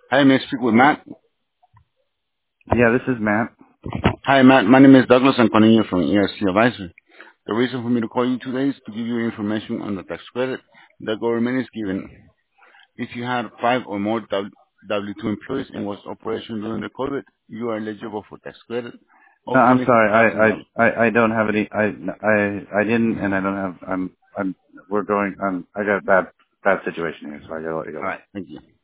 Hi, may I speak with Matt? Yeah, this is Matt. Hi, Matt. My name is Douglas. I'm calling you from ERC Advisor. The reason for me to call you today is to give you information on the tax credit the government is giving. If you had five or more W-2 employees and was operation during the COVID, you are eligible for tax credit No, of I'm sorry. $25,000. I don't have any. I didn't, and I don't have. We're going. I got a bad situation here, so I gotta let you All go. right. Thank you.